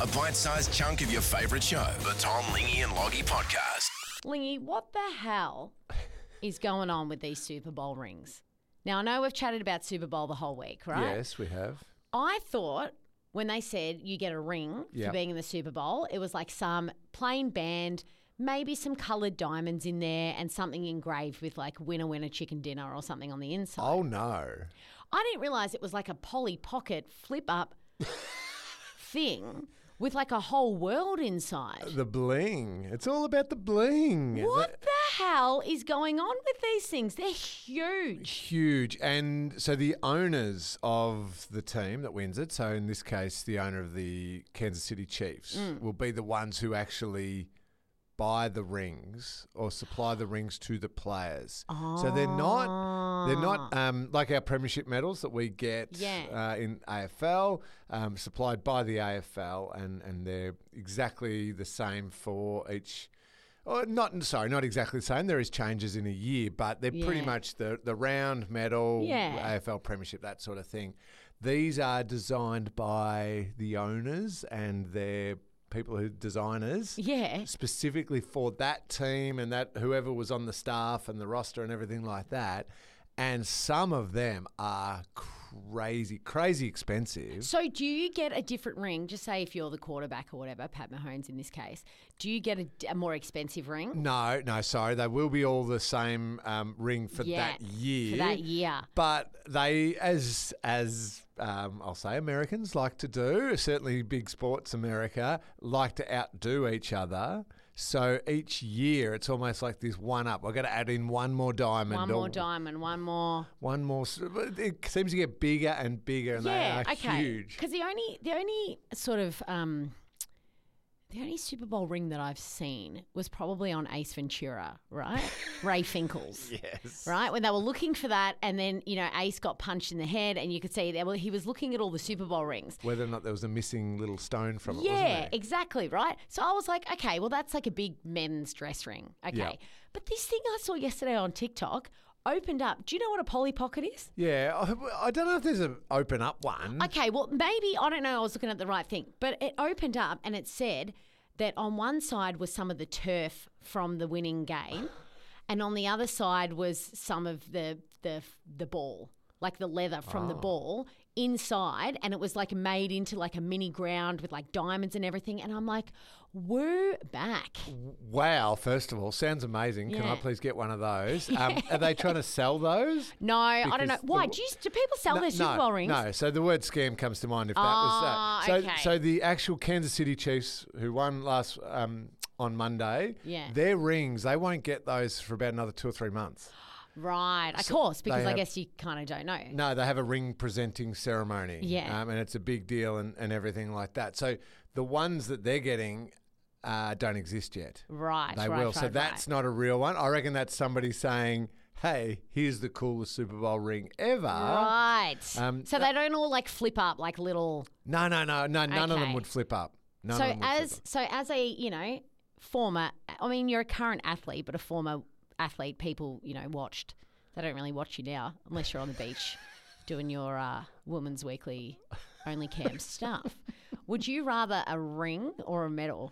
a bite-sized chunk of your favourite show, the Tom, Lingy and Loggy podcast. Lingy, what the hell is going on with these Super Bowl rings? Now, I know we've chatted about Super Bowl the whole week, right? Yes, we have. I thought when they said you get a ring for being in the Super Bowl, it was like some plain band, maybe some coloured diamonds in there and something engraved with like winner, winner, chicken dinner or something on the inside. Oh, no. I didn't realise it was like a Polly Pocket flip-up thing with like a whole world inside. The bling. It's all about the bling. What the hell is going on with these things? They're huge. Huge. And so the owners of the team that wins it, so in this case, the owner of the Kansas City Chiefs, will be the ones who actually buy the rings or supply the rings to the players. So they're not like our premiership medals that we get in AFL, supplied by the AFL, and they're exactly the same for each. Not exactly the same. There is changes in a year, but they're pretty much the round medal, AFL premiership, that sort of thing. These are designed by the owners and their people who designers specifically for that team and that whoever was on the staff and the roster and everything like that. And some of them are crazy expensive. So do you get a different ring? Just say if you're the quarterback or whatever, Pat Mahomes in this case, do you get a more expensive ring? No, sorry. They will be all the same ring for that year. For that year. But they, as I'll say Americans like to do, certainly big sports America, like to outdo each other. So each year it's almost like this one-up. I've got to add in one more diamond. One more. It seems to get bigger and bigger, and they are huge. Because the only sort of the only Super Bowl ring that I've seen was probably on Ace Ventura, right? Ray Finkles. Yes. Right? When they were looking for that and then, Ace got punched in the head and you could see that he was looking at all the Super Bowl rings. Whether or not there was a missing little stone from it, wasn't Yeah, there? exactly, right? So I was like, okay, well, that's like a big men's dress ring. Okay. Yeah. But this thing I saw yesterday on TikTok opened up. Do you know what a Polly Pocket is? Yeah, I don't know if there's an open up one. Okay, well, maybe, I don't know, I was looking at the right thing, but it opened up and it said that on one side was some of the turf from the winning game and on the other side was some of the ball, like the leather from the ball inside, and it was like made into like a mini ground with like diamonds and everything. And I'm like, we're back. Wow, first of all, sounds amazing. Can I please get one of those? Are they trying to sell those? No, I don't know. Why? Do people sell their Super Bowl rings? No, so the word scam comes to mind if that was that. So, okay. so the actual Kansas City Chiefs, who won last on Monday, their rings, they won't get those for about another 2 or 3 months. Right, of course, because I guess you kind of don't know. No, they have a ring presenting ceremony. Yeah. And it's a big deal and everything like that. So the ones that they're getting don't exist yet. Right, They will. So that's not a real one. I reckon that's somebody saying, hey, here's the coolest Super Bowl ring ever. Right. So they don't all like flip up like little... No. None of them would flip up. So as a, former... I mean, you're a current athlete, but a former athlete people, watched. They don't really watch you now unless you're on the beach doing your Women's Weekly Only Cam stuff. Would you rather a ring or a medal?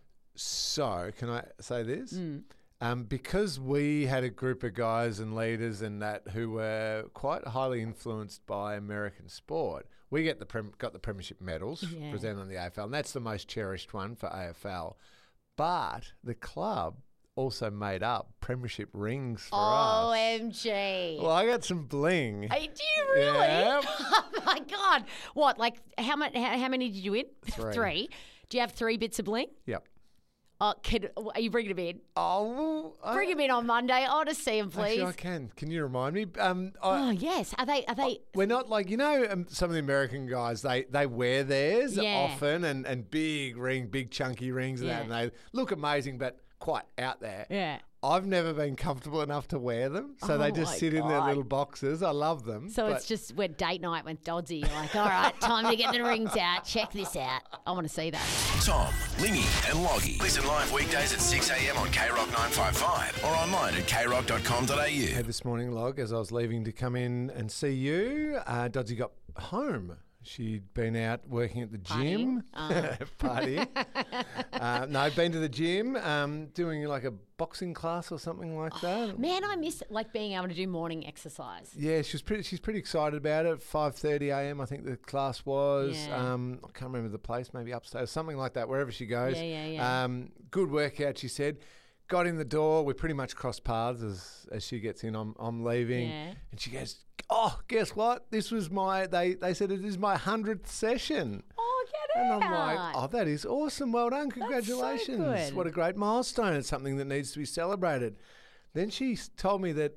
So, can I say this? Because we had a group of guys and leaders and that who were quite highly influenced by American sport, we got the premiership medals presented on the AFL, and that's the most cherished one for AFL. But the club also made up premiership rings for us. OMG. Well, I got some bling. Hey, do you really? Yeah. Oh, my God. What, like, how many did you win? 3. Do you have 3 bits of bling? Yep. Oh, are you bringing them in? Oh, well, Bring them in on Monday. I want to see them, please. Actually, I can. Can you remind me? Yes. Are they? We're not like, some of the American guys, they wear theirs often and big chunky rings and that, and they look amazing, but quite out there. Yeah. I've never been comfortable enough to wear them, so they just sit in their little boxes. I love them. So it's just when date night with Dodsy, you're like, all right, time to get the rings out. Check this out. I want to see that. Tom, Lingy and Loggy. Listen live weekdays at 6 a.m. on KROC 955 or online at krock.com.au. Hey, this morning, Log, as I was leaving to come in and see you, Dodsy got home She'd been out working at the gym. Partying. Partying. No, been to the gym, doing like a boxing class or something like that. Man, I miss being able to do morning exercise. Yeah, she's pretty excited about it. 5:30 a.m. I think the class was. Yeah. I can't remember the place, maybe upstairs, something like that, wherever she goes. Yeah. Good workout, she said. Got in the door. We pretty much crossed paths as she gets in. I'm leaving, and she goes, "Oh, guess what? This was they said it is my 100th session." Oh, get And out! I'm like, "Oh, that is awesome. Well done. Congratulations. good. What a great milestone. It's something that needs to be celebrated." Then she told me that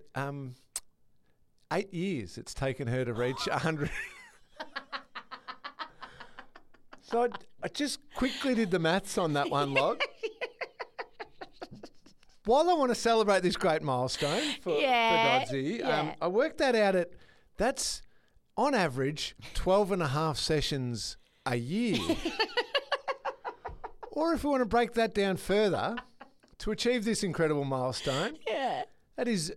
8 years it's taken her to reach 100. So I just quickly did the maths on that one, Log. While I want to celebrate this great milestone for Doddsy, I worked that out that's on average 12 and a half sessions a year. Or if we want to break that down further, to achieve this incredible milestone, that is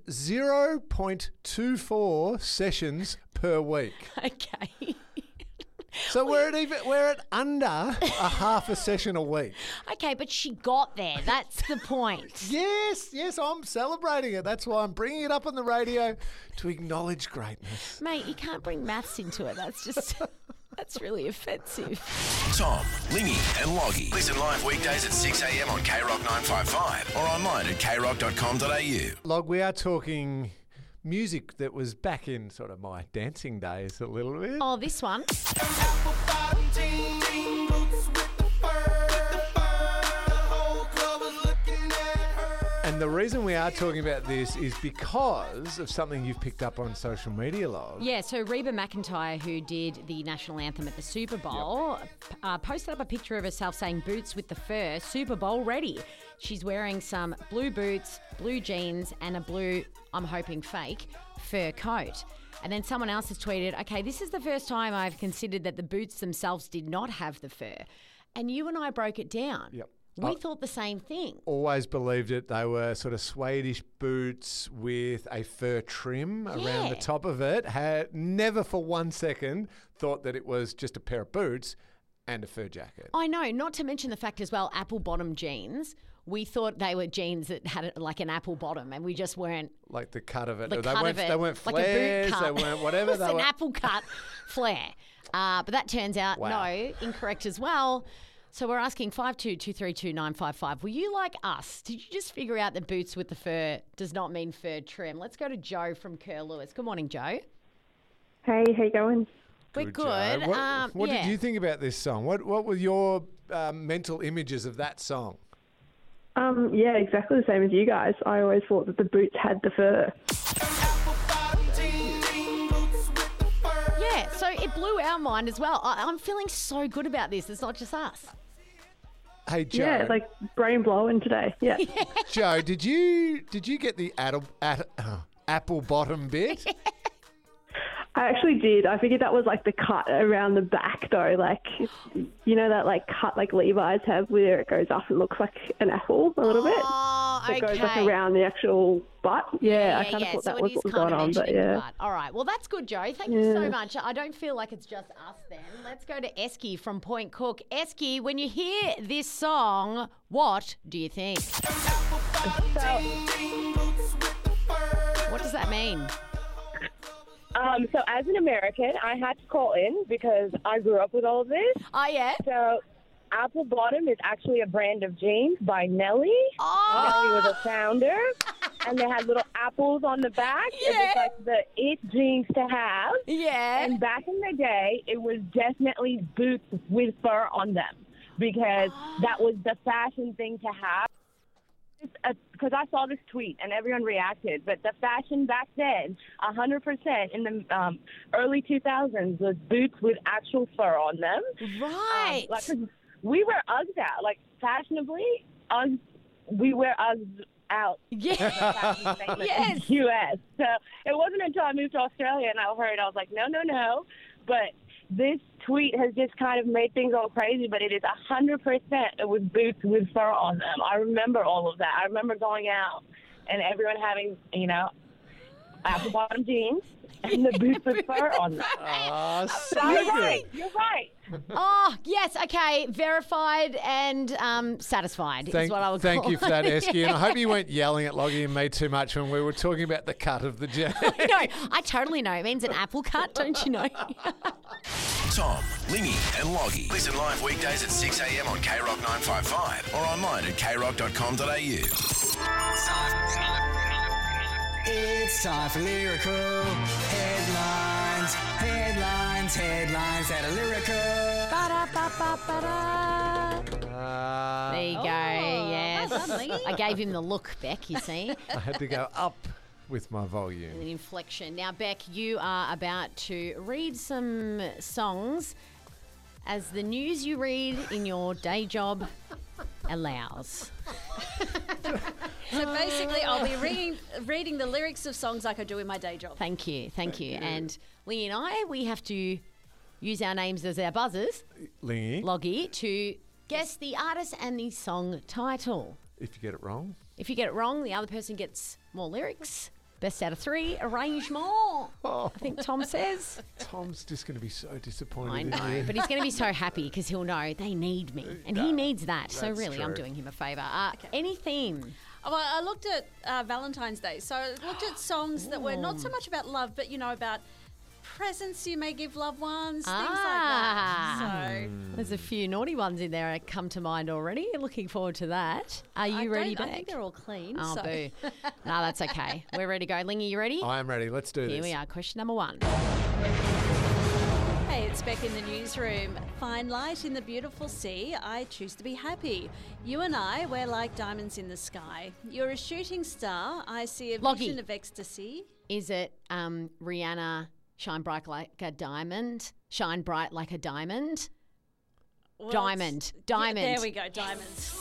0.24 sessions per week. Okay. So we're at under a half a session a week. Okay, but she got there. That's the point. Yes, I'm celebrating it. That's why I'm bringing it up on the radio to acknowledge greatness. Mate, you can't bring maths into it. That's really offensive. Tom, Lingy and Loggy. Listen live weekdays at 6 a.m. on KROC 955 or online at krock.com.au. Log, we are talking music that was back in sort of my dancing days a little bit. Oh, this one. And the reason we are talking about this is because of something you've picked up on social media, Log. Yeah, so Reba McEntire, who did the national anthem at the Super Bowl, posted up a picture of herself saying boots with the fur, Super Bowl ready. She's wearing some blue boots, blue jeans, and a blue, I'm hoping fake, fur coat. And then someone else has tweeted, okay, this is the first time I've considered that the boots themselves did not have the fur. And you and I broke it down. Yep. We thought the same thing. Always believed it. They were sort of Swedish boots with a fur trim around the top of it. Had never for 1 second thought that it was just a pair of boots and a fur jacket. I know, not to mention the fact as well, apple bottom jeans. We thought they were jeans that had like an apple bottom, and we just weren't. Like the cut of it. The they cut weren't, of it. They weren't Like a boot flares. cut. They weren't whatever. It was an apple cut flare. But that turns out, no, incorrect as well. So we're asking 52232955. Were you like us? Did you just figure out that boots with the fur does not mean fur trim? Let's go to Joe from Kerr Lewis. Good morning, Joe. Hey, how you going? We're Good, good. Joe. What did you think about this song? What were your mental images of that song? Yeah, exactly the same as you guys. I always thought that the boots had the fur. Yeah, so it blew our mind as well. I'm feeling so good about this. It's not just us. Hey, Joe. Yeah, like brain blowing today. Yeah. Joe, did you get the apple bottom bit? I actually did. I figured that was like the cut around the back though. Like, you know that like cut like Levi's have where it goes up and looks like an apple a little bit? Oh, It okay. goes like around the actual butt. Yeah, I kind of thought so that was it is what was kind going of on. But mentioning the yeah. butt. All right, well, that's good, Joe. Thank you so much. I don't feel like it's just us then. Let's go to Esky from Point Cook. Esky, when you hear this song, what do you think? What does that mean? So as an American, I had to call in because I grew up with all of this. Oh, yeah? So Apple Bottom is actually a brand of jeans by Nelly. Oh! Nelly was a founder, and they had little apples on the back. It was like the it jeans to have. Yeah. And back in the day, it was definitely boots with fur on them because that was the fashion thing to have. Because I saw this tweet and everyone reacted, but the fashion back then, 100% in the early 2000s, was boots with actual fur on them. Right. Like, 'cause we wear Uggs out, like fashionably. Uggs, we wear Uggs out. Yeah. Yes. In the U.S. So it wasn't until I moved to Australia and I heard, I was like, no. But this tweet has just kind of made things all crazy, but it is 100% with boots with fur on them. I remember all of that. I remember going out and everyone having, apple bottom jeans and the boots with fur on them. Oh, so You're good. right. You're right. Oh, yes. Okay. Verified and satisfied is what I would Thank call you for that, it. Esky. And I hope you weren't yelling at Loggy and me too much when we were talking about the cut of the jeans. No, I totally know. It means an apple cut, don't you know? Tom, Lingy and Loggy. Listen live weekdays at 6 a.m. on KROC 955 or online at kroc.com.au. It's time for lyrical headlines. Headlines that are lyrical. Ba-da-ba-ba-ba-da. There you go, yes. well done, Lingy. I gave him the look, Beck, you see. I had to go up with my volume. An inflection. Now, Beck, you are about to read some songs as the news you read in your day job allows. So basically, I'll be reading the lyrics of songs like I do in my day job. Thank you. And Lee and I, we have to use our names as our buzzers, Lingy, Loggy, to guess the artist and the song title. if you get it wrong. If you get it wrong, the other person gets more lyrics. Best out of 3, arrangement. I think Tom says. Tom's just going to be so disappointed I in know, you. but he's going to be so happy because he'll know they need me, and he needs that. So that's really, I'm true. doing him a favour. Any theme? Oh, well, I looked at Valentine's Day. So I looked at songs that were not so much about love, but, about presents you may give loved ones, things like that. So There's a few naughty ones in there that come to mind already. Looking forward to that. Are you ready, I Beck? think they're all clean. Oh, so. boo. No, that's okay. We're ready to go. Lingy, you ready? I am ready. Let's do this. Here we are. Question number 1. Hey, it's Beck in the newsroom. Fine light in the beautiful sea, I choose to be happy. You and I, we're like diamonds in the sky. You're a shooting star, I see a Loggy. vision of ecstasy. Is it Rihanna, Shine Bright Like a Diamond? Shine Bright Like a Diamond? Well, Diamond. it's- Diamond. Yeah, there we go, diamonds.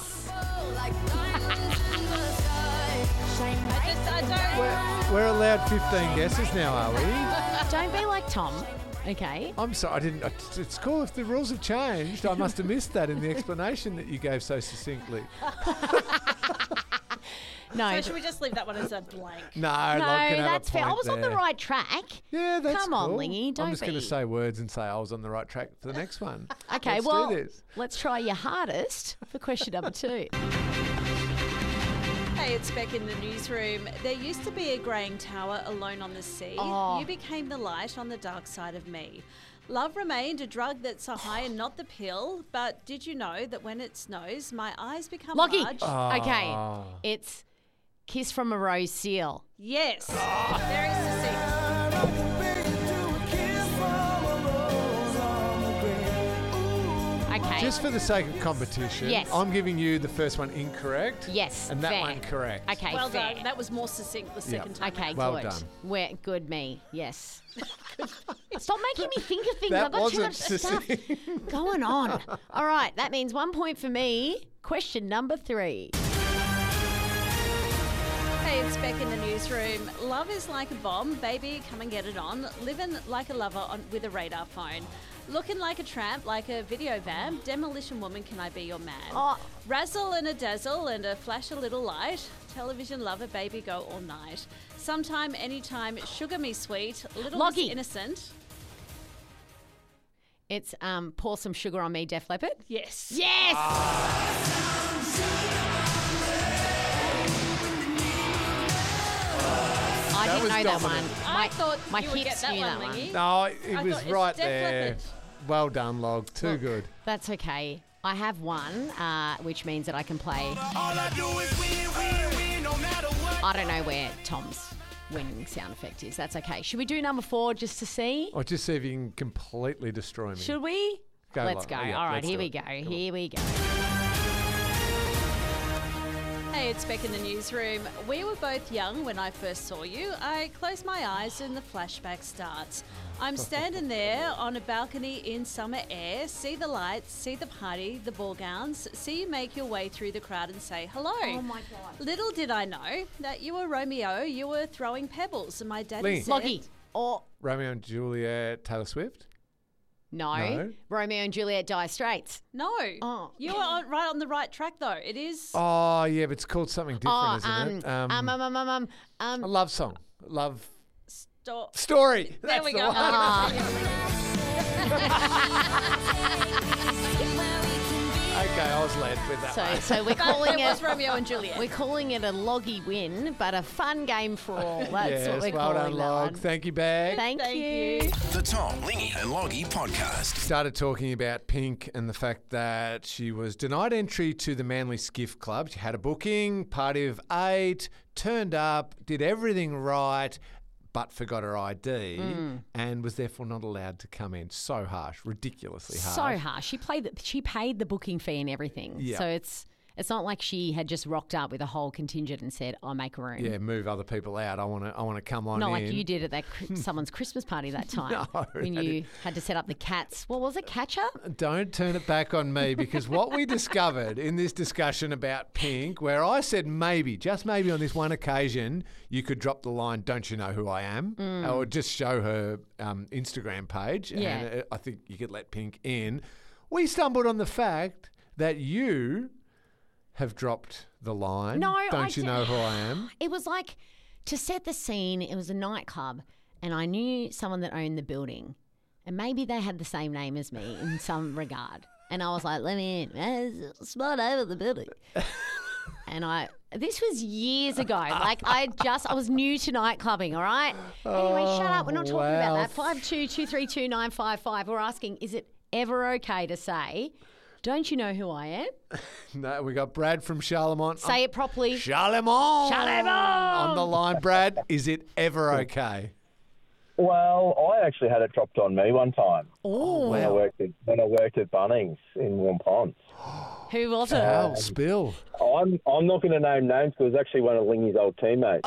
I don't... We're allowed 15 guesses now, are we? Don't be like Tom, okay? I'm sorry, I didn't. It's cool if the rules have changed. I must have missed that in the explanation that you gave so succinctly. No. So should we just leave that one as a blank? No, No, Log can have that's a fair. I point was on the there. right track. Yeah, that's Come on, cool. Lingy, don't I'm just going be. to say words and say I was on the right track for the next one. Okay, Let's well, do this. let's try your hardest for question number 2. Hey, it's Beck in the newsroom. There used to be a greying tower alone on the sea. Oh. You became the light on the dark side of me. Love remained a drug that's a high and not the pill. But did you know that when it snows, my eyes become Loggy. large? Okay, it's Kiss from a Rose Seal. Yes. Very succinct. Okay. Just for the sake of competition, Yes. I'm giving you the first one incorrect. Yes, And that fair. one correct. Okay, Well fair. done. That was more succinct the second time. Okay, Well good. done. We're good, me. Yes. Stop making me think of things. That I've got too wasn't much stuff succinct. going on. All right, that means 1 point for me. Question number 3. Hey, it's Beck in the newsroom. Love is like a bomb, baby, come and get it on. Living like a lover with a radar phone. Looking like a tramp, like a video vamp. Demolition woman, can I be your man? Oh. Razzle and a dazzle and a flash a little light. Television lover, baby, go all night. Sometime, anytime, sugar me sweet. Little Miss Loggy. innocent. It's Pour Some Sugar on Me, Def Leppard. Yes. Yes! I That didn't was know that dominant. one. I thought my you would hips get that knew one, that one. Lingy. No, it I was thought it's right Def there. Leppard. Well done, Log. Too good. That's okay. I have one, which means that I can play. I don't know where Tom's winning sound effect is. That's okay. Should we do number 4 just to see? Or just see if you can completely destroy me. Should we? Go, Let's Log. go. Oh, yeah, All right, let's here do we it. go. Come on. Here we go. Hey, it's Beck in the newsroom. We were both young when I first saw you. I close my eyes and the flashback starts. I'm standing there on a balcony in summer air, see the lights, see the party, the ball gowns, see you make your way through the crowd and say hello. Oh, my God. Little did I know that you were Romeo, you were throwing pebbles, and my daddy Lee. said... Loggy. Or Romeo and Juliet, Taylor Swift? no. No. Romeo and Juliet, Dire Straits. No. Oh. You were right on the right track, though. It is... Oh, yeah, but it's called something different, isn't it? A love song. Story. There That's we the go. one. Okay, I was led with that one. So we're But calling it was it. Romeo and Juliet. We're calling it a loggy win, but a fun game for all. That's Yes, what we're well calling done, that Log. one. Thank you, Bag. Thank Thank you. you. The Tom, Lingy and Loggy podcast. Started talking about Pink and the fact that she was denied entry to the Manly Skiff Club. She had a booking, party of 8, turned up, did everything right, but forgot her ID and was therefore not allowed to come in. So harsh, ridiculously harsh. So harsh. She paid the booking fee and everything. Yeah. So it's not like she had just rocked up with a whole contingent and said, "I'll make room." Yeah, move other people out. I want to come on Not in. like you did at that someone's Christmas party that time No, when you had to set up the cats. What was it, catcher? Don't turn it back on me, because what we discovered in this discussion about Pink, where I said maybe, just maybe on this one occasion, you could drop the line, "Don't you know who I am?" Or just show her Instagram page, Yeah. and I think you could let Pink in. We stumbled on the fact that you have dropped the line. No, Don't you know who I am? It was like, to set the scene, it was a nightclub and I knew someone that owned the building and maybe they had the same name as me in some regard. And I was like, "Let me in. It's a small name of the building." And this was years ago. Like I was new to nightclubbing, all right? Anyway, shut up. We're not talking about that. 52232955. We're asking, is it ever okay to say, "Don't you know who I am"? No, we got Brad from Charlemont. Say it properly. Charlemont. Charlemont. On the line, Brad. Is it ever okay? Well, I actually had it dropped on me one time Oh, when I worked at Bunnings in Warm Ponds. who was it? Oh, spill. I'm not going to name names because it was actually one of Lingy's old teammates.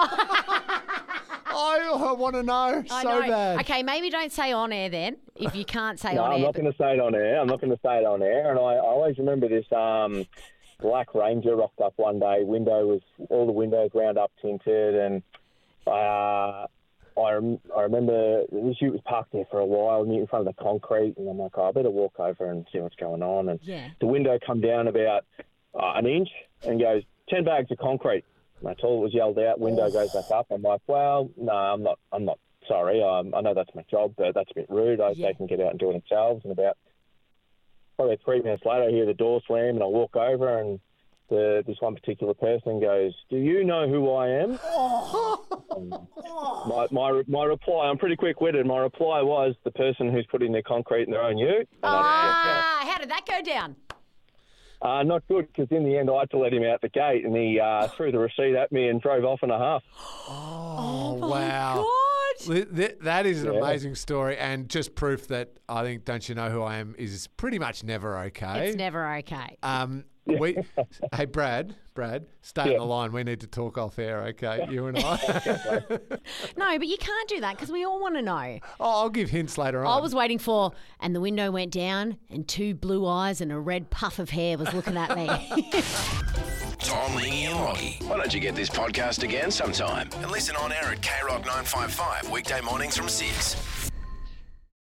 I want to know I so know. bad. Okay, maybe don't say on air then, if you can't say No, on I'm air. not going to say it on air. And I always remember this black Ranger rocked up one day. All the windows wound up tinted, and I remember this ute was parked there for a while, in front of the concrete, and I'm like, I better walk over and see what's going on. And Yeah. the window come down about an inch and goes, 10 bags of concrete. And that's all that was yelled out. Window goes back up. I'm like, well, no, I'm not sorry. I know that's my job, but that's a bit rude. They can get out and do it themselves. And about probably 3 minutes later, I hear the door slam, and I walk over, and this one particular person goes, "Do you know who I am?" My reply, I'm pretty quick-witted. My reply was, "The person who's putting their concrete in their own ute." And How did that go down? not good, because in the end I had to let him out the gate, and he threw the receipt at me and drove off in a huff. Oh, wow. That is an amazing story, and just proof that I think "Don't You Know Who I Am" is pretty much never okay. It's never okay. Hey, Brad, stay on the line. We need to talk off air, okay? You and I. No, but you can't do that because we all want to know. I'll give hints later on. I was waiting for, and the window went down, and 2 blue eyes and a red puff of hair was looking at me. Tom, Lingy and Loggy. Why don't you get this podcast again sometime and listen on air at KROC 955 weekday mornings from 6.